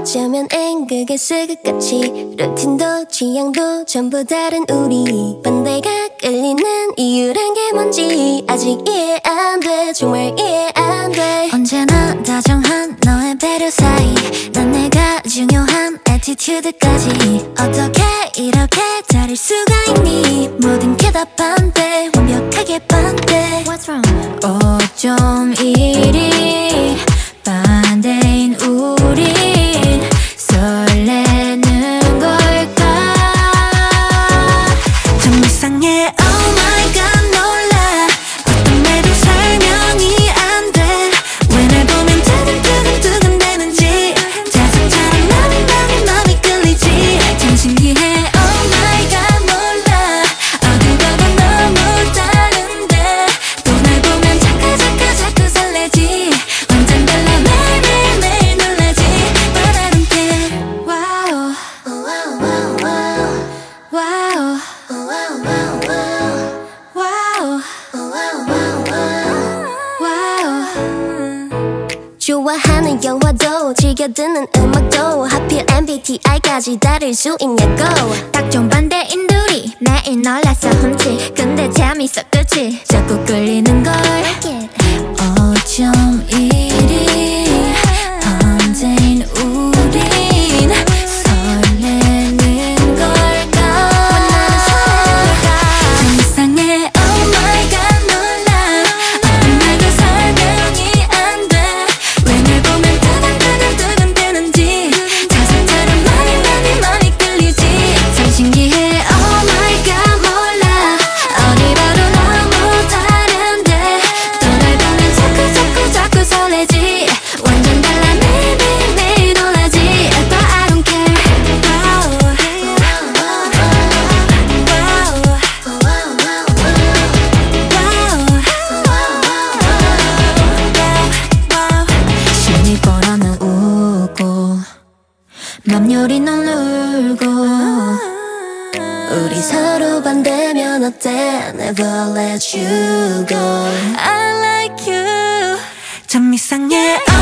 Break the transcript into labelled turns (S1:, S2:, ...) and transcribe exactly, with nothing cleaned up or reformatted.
S1: 어쩌면 앵극의 스긋같이 루틴도 취향도 전부 다른 우리 반대가 끌리는 이유란 게 뭔지 아직 이해 안 돼. 정말 이해 안 돼.
S2: 언제나 다정한 너의 배려 사이 난 내가 중요한 애티튜드까지 어떻게 이렇게 다를 수가 있니. 모든 게 다 반대 완벽하게 반대.
S1: What's wrong?
S2: 어쩜 이리 반대인 우린 설레는 걸까. 좀 이상해 oh my god 놀라. 어떤 말도 설명이 안 돼. 왜 날 보면 두근두근두근 되는지 자석처럼 맘이 맘이 맘이 끌리지. 참 신기해 oh my god 몰라. 어딜 봐도 너무 다른데 또 날 보면 자꾸 자꾸 자꾸 설레지. 완전 달라 매일매일 놀라지. But I don't care. 와우 와우 와우.
S1: 좋아하는 영화도 즐겨 듣는 음악도 하필 엠비티아이까지 다를 수 있냐고.
S2: 딱 정반대인 둘이 매일 놀라서 훔치. 근데 재밌어 그치. 자꾸 끌리는 걸. 어쩜 이리 반대인 우린 설레는 걸까. 좀 이상해 oh my god 놀라. 어떤 말도 설명이 안 돼. 왜 날 보면 두근두근두근 되는지 자석처럼 많이 많이 많이 끌리지. 참 신기해 oh my god 몰라. 어디 봐도 너무 다른데 또 날 보면 자꾸 자꾸 자꾸 설레지. 완전 달라 매일 매일 놀라지. But I don't care. 심리 뻔하면 웃고 맘 요리 넌 울고.
S1: 우리 서로 반대면 어때. Never let you go.
S2: I like you. 참 이상해